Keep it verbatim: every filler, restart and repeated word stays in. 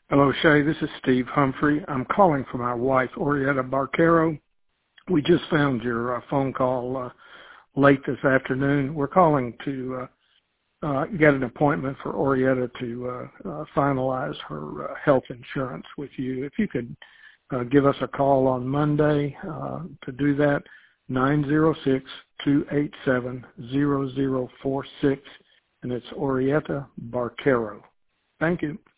Hello, Shay. This is Steve Humphrey. I'm calling for my wife, Orietta Barquero. We just found your uh, phone call uh, late this afternoon. We're calling to uh, uh, get an appointment for Orietta to uh, uh, finalize her uh, health insurance with you. If you could uh, give us a call on Monday uh, to do that, nine zero six, two eight seven, zero zero four six, and it's Orietta Barquero. Thank you.